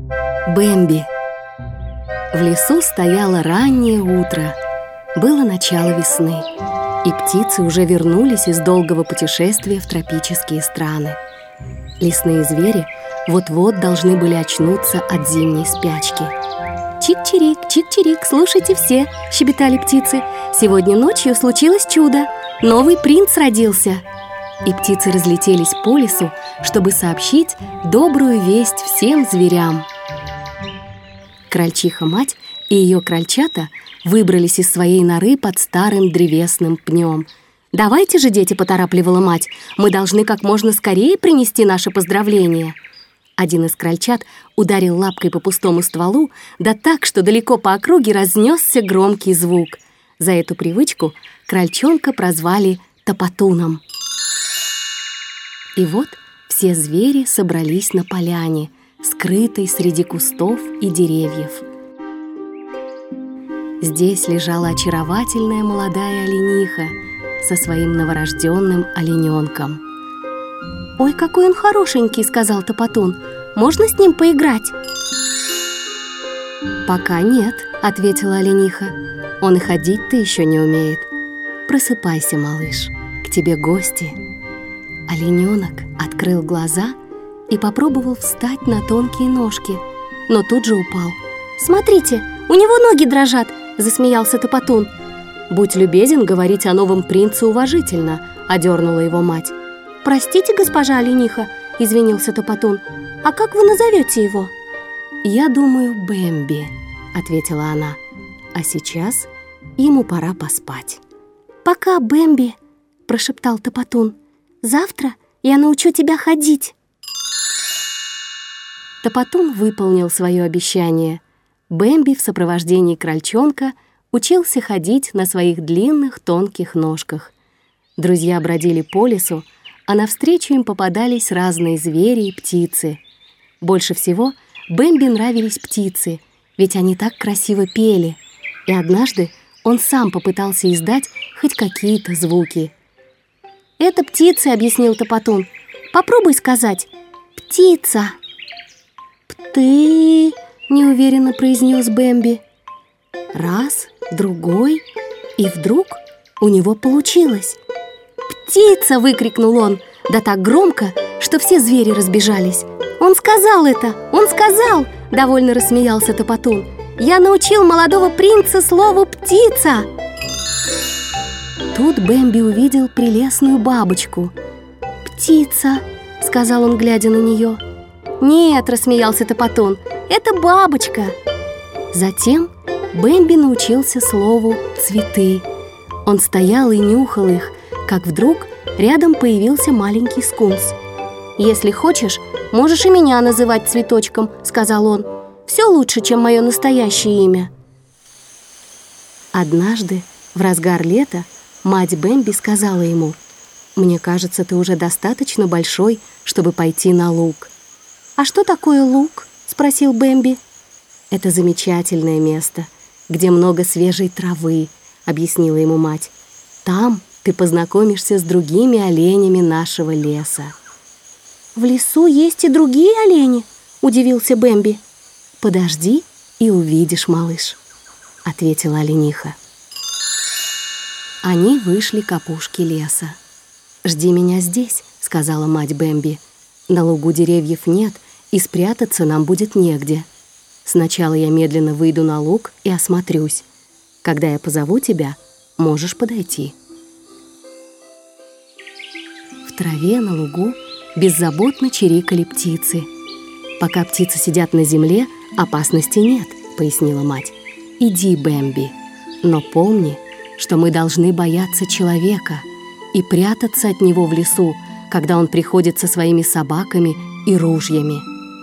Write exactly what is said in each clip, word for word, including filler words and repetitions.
Бэмби. В лесу стояло раннее утро. Было начало весны, и птицы уже вернулись из долгого путешествия в тропические страны. Лесные звери вот-вот должны были очнуться от зимней спячки. «Чик-чирик, чик-чирик, слушайте все!» — щебетали птицы. «Сегодня ночью случилось чудо! Новый принц родился!» И птицы разлетелись по лесу, чтобы сообщить добрую весть всем зверям. Крольчиха-мать и ее крольчата выбрались из своей норы под старым древесным пнем. «Давайте же, дети!» — поторапливала мать. «Мы должны как можно скорее принести наши поздравления!» Один из крольчат ударил лапкой по пустому стволу, да так, что далеко по округе разнесся громкий звук. За эту привычку крольчонка прозвали Топотуном. И вот все звери собрались на поляне, скрытой среди кустов и деревьев. Здесь лежала очаровательная молодая олениха со своим новорожденным олененком. «Ой, какой он хорошенький!» — сказал Топотун. «Можно с ним поиграть?» «Пока нет», — ответила олениха. «Он и ходить-то еще не умеет. Просыпайся, малыш, к тебе гости». Олененок открыл глаза и попробовал встать на тонкие ножки, но тут же упал. «Смотрите, у него ноги дрожат!» — засмеялся Топотун. «Будь любезен говорить о новом принце уважительно», — одернула его мать. «Простите, госпожа олениха», — извинился Топотун. «А как вы назовете его?» «Я думаю, Бэмби», — ответила она. «А сейчас ему пора поспать». «Пока, Бэмби», — прошептал Топотун. «Завтра я научу тебя ходить». Топотун выполнил свое обещание. Бэмби в сопровождении крольчонка учился ходить на своих длинных тонких ножках. Друзья бродили по лесу, а навстречу им попадались разные звери и птицы. Больше всего Бэмби нравились птицы, ведь они так красиво пели, и однажды он сам попытался издать хоть какие-то звуки. «Это птицы», — объяснил Топотун. «Попробуй сказать «птица». «Пты», — неуверенно произнес Бэмби. Раз, другой, и вдруг у него получилось. «Птица!» — выкрикнул он, да так громко, что все звери разбежались. «Он сказал это! Он сказал!» — довольно рассмеялся Топотун. «Я научил молодого принца слову «птица». Тут Бэмби увидел прелестную бабочку. «Птица!» — сказал он, глядя на нее. «Нет!» — рассмеялся Топотун. «Это бабочка!» Затем Бэмби научился слову «цветы». Он стоял и нюхал их, как вдруг рядом появился маленький скунс. «Если хочешь, можешь и меня называть цветочком», — сказал он. «Все лучше, чем мое настоящее имя». Однажды, в разгар лета, мать Бэмби сказала ему: «Мне кажется, ты уже достаточно большой, чтобы пойти на луг». «А что такое луг?» — спросил Бэмби. «Это замечательное место, где много свежей травы», — объяснила ему мать. «Там ты познакомишься с другими оленями нашего леса». «В лесу есть и другие олени?» — удивился Бэмби. «Подожди и увидишь, малыш», — ответила олениха. Они вышли к опушке леса. «Жди меня здесь», — сказала мать Бэмби. «На лугу деревьев нет, и спрятаться нам будет негде. Сначала я медленно выйду на луг и осмотрюсь. Когда я позову тебя, можешь подойти». В траве на лугу беззаботно чирикали птицы. «Пока птицы сидят на земле, опасности нет», — пояснила мать. «Иди, Бэмби, но помни, что мы должны бояться человека и прятаться от него в лесу, когда он приходит со своими собаками и ружьями».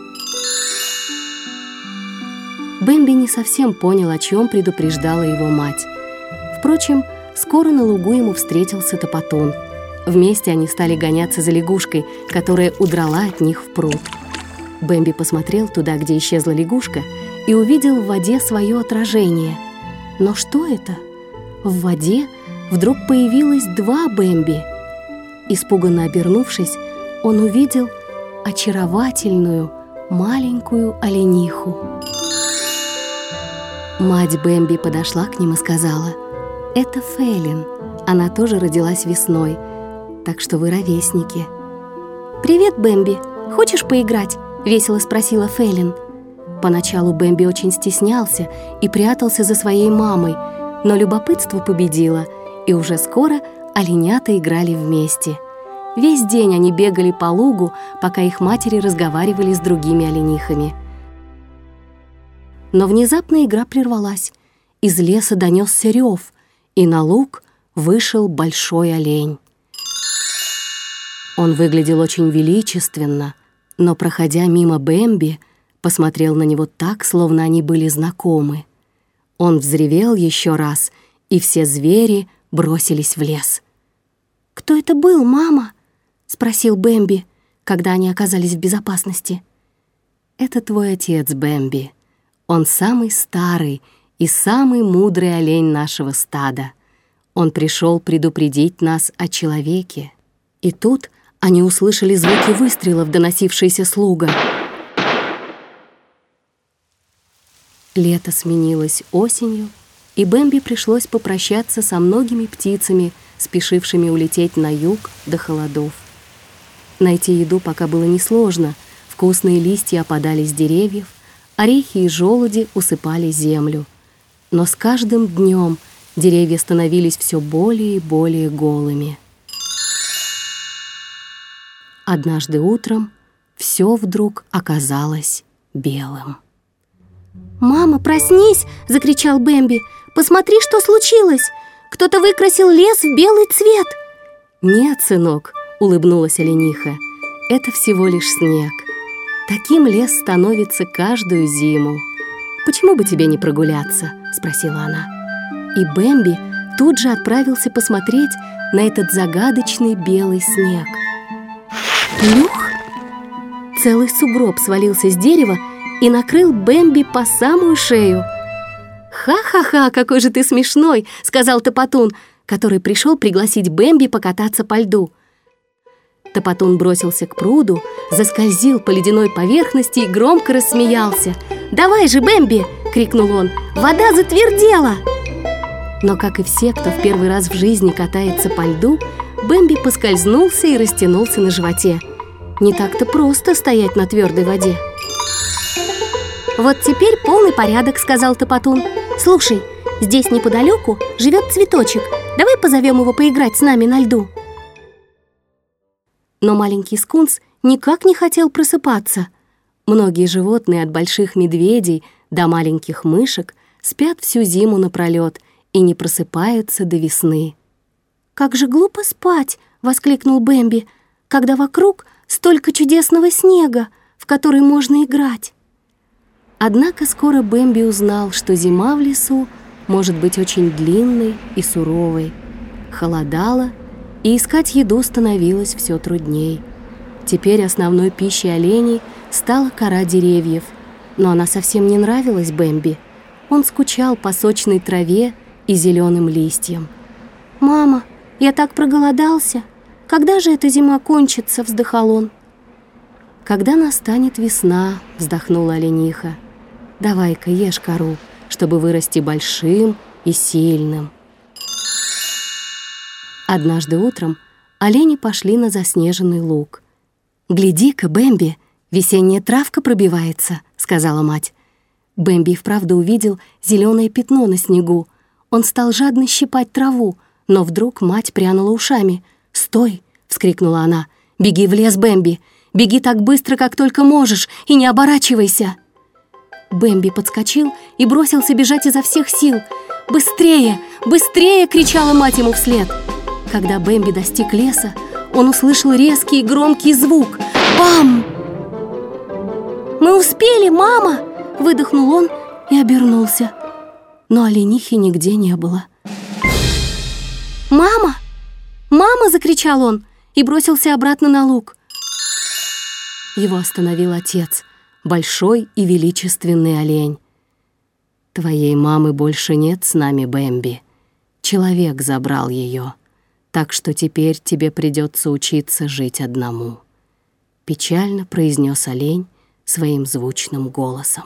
Бэмби не совсем понял, о чем предупреждала его мать. Впрочем, скоро на лугу ему встретился Топотун. Вместе они стали гоняться за лягушкой, которая удрала от них в пруд. Бэмби посмотрел туда, где исчезла лягушка, и увидел в воде свое отражение. Но что это? В воде вдруг появилось два Бэмби. Испуганно обернувшись, он увидел очаровательную, маленькую олениху. Мать Бэмби подошла к ним и сказала: «Это Фейлин, она тоже родилась весной, так что вы ровесники». «Привет, Бэмби, хочешь поиграть?» — весело спросила Фейлин. Поначалу Бэмби очень стеснялся и прятался за своей мамой, но любопытство победило, и уже скоро оленята играли вместе. Весь день они бегали по лугу, пока их матери разговаривали с другими оленихами. Но внезапно игра прервалась. Из леса донесся рев, и на луг вышел большой олень. Он выглядел очень величественно, но, проходя мимо Бэмби, посмотрел на него так, словно они были знакомы. Он взревел еще раз, и все звери бросились в лес. «Кто это был, мама?» — спросил Бэмби, когда они оказались в безопасности. «Это твой отец, Бэмби. Он самый старый и самый мудрый олень нашего стада. Он пришел предупредить нас о человеке». И тут они услышали звуки выстрелов, доносившиеся с луга. Лето сменилось осенью, и Бэмби пришлось попрощаться со многими птицами, спешившими улететь на юг до холодов. Найти еду пока было несложно. Вкусные листья опадали с деревьев, орехи и желуди усыпали землю. Но с каждым днем деревья становились все более и более голыми. Однажды утром все вдруг оказалось белым. «Мама, проснись!» — закричал Бэмби. «Посмотри, что случилось! Кто-то выкрасил лес в белый цвет!» «Нет, сынок», — улыбнулась олениха, — «это всего лишь снег. Таким лес становится каждую зиму. Почему бы тебе не прогуляться?» — спросила она. И Бэмби тут же отправился посмотреть на этот загадочный белый снег. Плюх! Целый сугроб свалился с дерева и накрыл Бэмби по самую шею. «Ха-ха-ха, какой же ты смешной!» — сказал Топотун, который пришел пригласить Бэмби покататься по льду. Топотун бросился к пруду, заскользил по ледяной поверхности и громко рассмеялся. «Давай же, Бэмби!» — крикнул он. «Вода затвердела!» Но, как и все, кто в первый раз в жизни катается по льду, Бэмби поскользнулся и растянулся на животе. Не так-то просто стоять на твердой воде. «Вот теперь полный порядок», — сказал Топотун. «Слушай, здесь неподалеку живет цветочек. Давай позовем его поиграть с нами на льду». Но маленький скунс никак не хотел просыпаться. Многие животные, от больших медведей до маленьких мышек, спят всю зиму напролёт и не просыпаются до весны. «Как же глупо спать!» — воскликнул Бэмби, «когда вокруг столько чудесного снега, в который можно играть». Однако скоро Бэмби узнал, что зима в лесу может быть очень длинной и суровой. Холодало, и искать еду становилось все трудней. Теперь основной пищей оленей стала кора деревьев, но она совсем не нравилась Бэмби. Он скучал по сочной траве и зеленым листьям. «Мама, я так проголодался! Когда же эта зима кончится?» — вздыхал он. «Когда настанет весна», — вздохнула олениха. «Давай-ка ешь кору, чтобы вырасти большим и сильным». Однажды утром олени пошли на заснеженный луг. «Гляди-ка, Бэмби, весенняя травка пробивается», — сказала мать. Бэмби вправду увидел зеленое пятно на снегу. Он стал жадно щипать траву, но вдруг мать прянула ушами. «Стой!» — вскрикнула она. «Беги в лес, Бэмби! Беги так быстро, как только можешь, и не оборачивайся!» Бэмби подскочил и бросился бежать изо всех сил. «Быстрее! Быстрее!» — кричала мать ему вслед. Когда Бэмби достиг леса, он услышал резкий и громкий звук. Бам! «Мы успели, мама!» — выдохнул он и обернулся. Но оленихи нигде не было. «Мама! Мама!» — закричал он и бросился обратно на луг. Его остановил отец, большой и величественный олень. «Твоей мамы больше нет с нами, Бэмби. Человек забрал ее, так что теперь тебе придется учиться жить одному», — печально произнес олень своим звучным голосом.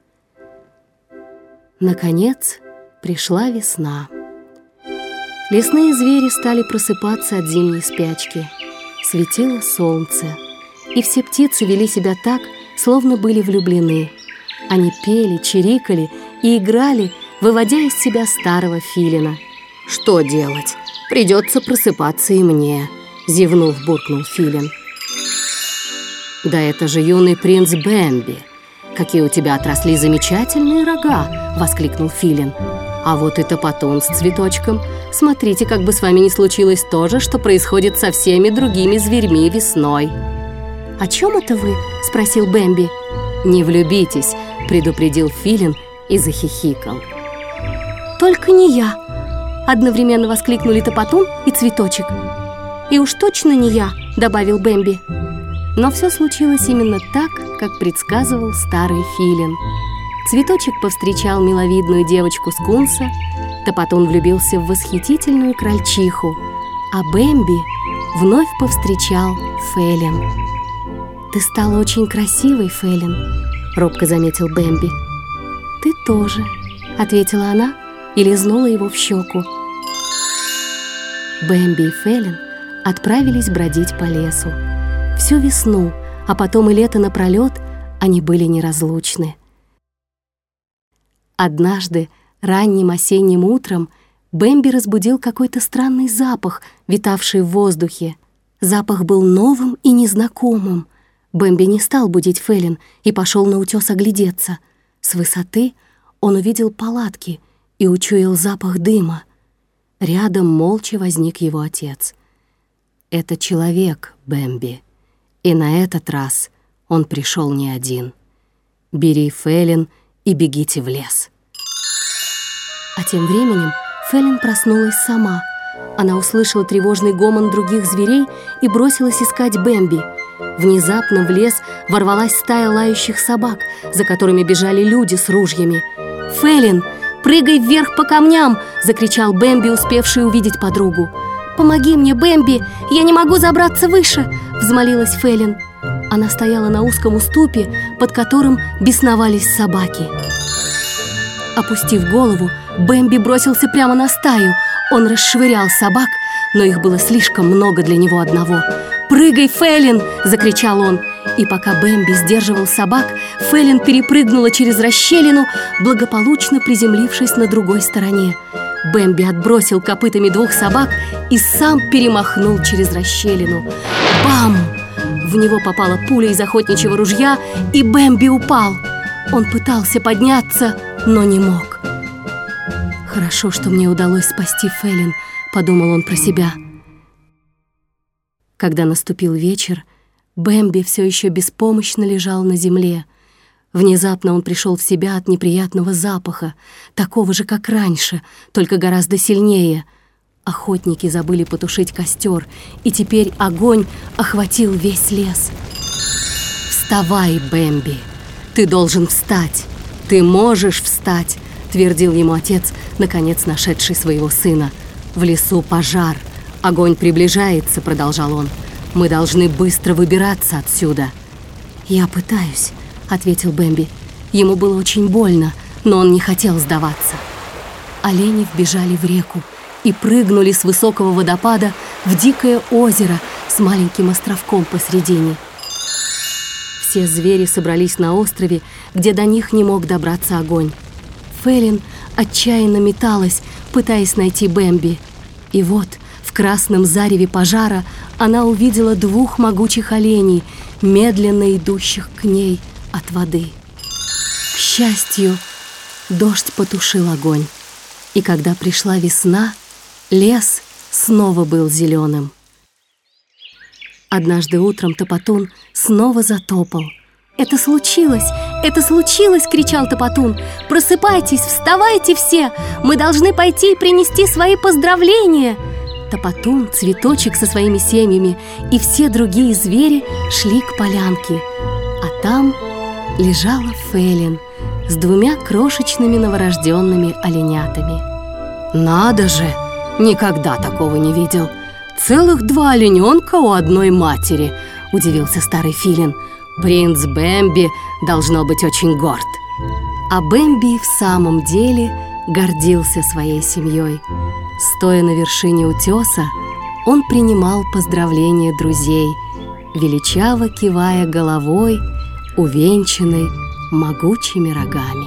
Наконец пришла весна. Лесные звери стали просыпаться от зимней спячки. Светило солнце, и все птицы вели себя так, словно были влюблены. Они пели, чирикали и играли, выводя из себя старого филина. «Что делать? Придется просыпаться и мне», — зевнув, буркнул филин. «Да это же юный принц Бэмби! Какие у тебя отросли замечательные рога!» — воскликнул филин. «А вот и Топотун с Цветочком. Смотрите, как бы с вами не случилось то же, что происходит со всеми другими зверьми весной». «О чем это вы?» — спросил Бэмби. «Не влюбитесь», — предупредил филин и захихикал. «Только не я!» — одновременно воскликнули Топотун и Цветочек. «И уж точно не я!» — добавил Бэмби. Но все случилось именно так, как предсказывал старый филин. Цветочек повстречал миловидную девочку-скунса, Топотун влюбился в восхитительную крольчиху, а Бэмби вновь повстречал Фелин. «Ты стала очень красивой, Фелин», — робко заметил Бэмби. «Ты тоже», — ответила она и лизнула его в щеку. Бэмби и Фелин отправились бродить по лесу. Всю весну, а потом и лето напролет они были неразлучны. Однажды, ранним осенним утром, Бэмби разбудил какой-то странный запах, витавший в воздухе. Запах был новым и незнакомым. Бэмби не стал будить Фелин и пошел на утес оглядеться. С высоты он увидел палатки и учуял запах дыма. Рядом молча возник его отец. «Это человек, Бэмби, и на этот раз он пришел не один. Бери Фелин и бегите в лес». А тем временем Фелин проснулась сама. Она услышала тревожный гомон других зверей и бросилась искать Бэмби. Внезапно в лес ворвалась стая лающих собак, за которыми бежали люди с ружьями. «Фелин, прыгай вверх по камням!» — закричал Бэмби, успевший увидеть подругу. «Помоги мне, Бэмби! Я не могу забраться выше!» — взмолилась Фелин. Она стояла на узком уступе, под которым бесновались собаки. Опустив голову, Бэмби бросился прямо на стаю. Он расшвырял собак, но их было слишком много для него одного. «Прыгай, Фелин!» — закричал он. И пока Бэмби сдерживал собак, Фелин перепрыгнула через расщелину, благополучно приземлившись на другой стороне. Бэмби отбросил копытами двух собак и сам перемахнул через расщелину. Бам! В него попала пуля из охотничьего ружья, и Бэмби упал. Он пытался подняться, но не мог. «Хорошо, что мне удалось спасти Фелин», — подумал он про себя. Когда наступил вечер, Бэмби все еще беспомощно лежал на земле. Внезапно он пришел в себя от неприятного запаха, такого же, как раньше, только гораздо сильнее. Охотники забыли потушить костер, и теперь огонь охватил весь лес. «Вставай, Бэмби! Ты должен встать! Ты можешь встать!» — твердил ему отец, наконец нашедший своего сына. «В лесу пожар. Огонь приближается», — продолжал он. «Мы должны быстро выбираться отсюда». «Я пытаюсь», — ответил Бэмби. Ему было очень больно, но он не хотел сдаваться. Олени вбежали в реку и прыгнули с высокого водопада в дикое озеро с маленьким островком посредине. Все звери собрались на острове, где до них не мог добраться огонь. Фелин отчаянно металась, пытаясь найти Бэмби. И вот в красном зареве пожара она увидела двух могучих оленей, медленно идущих к ней от воды. К счастью, дождь потушил огонь, и когда пришла весна, лес снова был зеленым. Однажды утром Топотун снова затопал. «Это случилось! Это случилось!» — кричал Топотун. «Просыпайтесь, вставайте все! Мы должны пойти и принести свои поздравления!» Топотун, Цветочек со своими семьями и все другие звери шли к полянке. А там лежала Фелин с двумя крошечными новорожденными оленятами. «Надо же! Никогда такого не видел! Целых два олененка у одной матери!» — удивился старый филин. Принц Бэмби должно быть очень горд». А Бэмби в самом деле гордился своей семьей. Стоя на вершине утеса, он принимал поздравления друзей, величаво кивая головой, увенчанной могучими рогами.